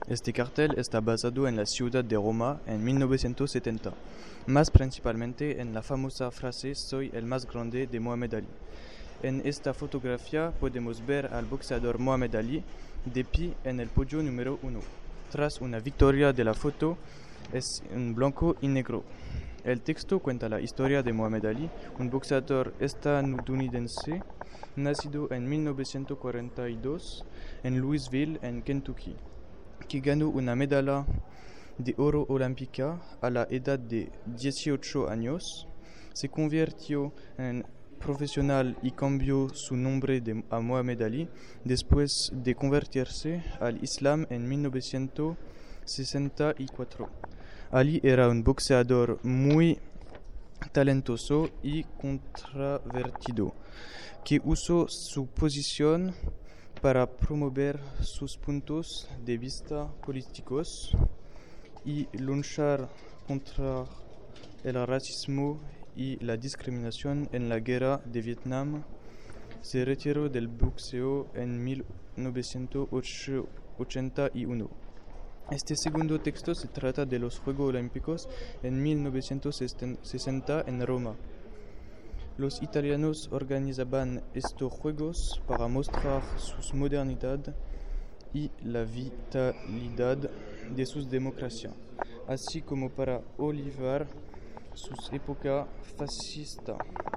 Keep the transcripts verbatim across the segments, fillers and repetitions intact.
Este cartel está basado en la ciudad de Roma en mil novecientos setenta, más principalmente en la famosa frase "Soy el más grande" de Muhammad Ali. En esta fotografía podemos ver al boxeador Muhammad Ali de pie en el podio número uno. Tras una victoria de la foto es en blanco y negro. El texto cuenta la historia de Muhammad Ali, un boxeador estadounidense nacido en mil novecientos cuarenta y dos en Louisville, en Kentucky, que ganó una medalla de oro olímpica a la edad de dieciocho años. Se convirtió en profesional y cambió su nombre de, a Muhammad Ali después de convertirse al Islam en mil novecientos sesenta y cuatro. Ali era un boxeador muy talentoso y controvertido, que usó su posición para promover sus puntos de vista políticos y luchar contra el racismo y la discriminación en la guerra de Vietnam. Se retiró del boxeo en mil novecientos ochenta y uno. Este segundo texto se trata de los Juegos Olímpicos en mil novecientos sesenta en Roma. Los italianos organizaban estos juegos para mostrar su modernidad y la vitalidad de su democracia, así como para olvidar su época fascista.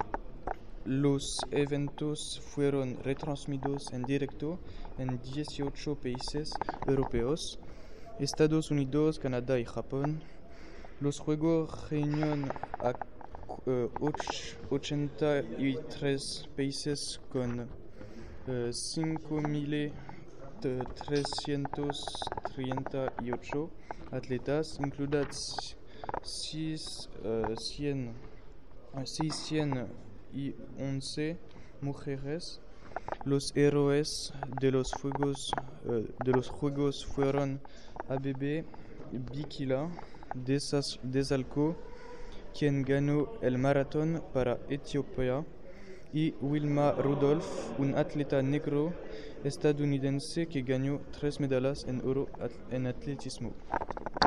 Los eventos fueron retransmitidos en directo en dieciocho países europeos, Estados Unidos, Canadá y Japón. Los juegos reunieron a uh, ochenta y tres países con uh, cinco mil trescientos treinta y ocho atletas, incluidas seiscientos once mujeres. Los héroes de los Juegos, uh, de los juegos fueron Abebe Bikila de Salco, quien ganó el maratón para Etiopía, y Wilma Rudolph, un atleta negro estadounidense que ganó tres medallas en oro en atletismo.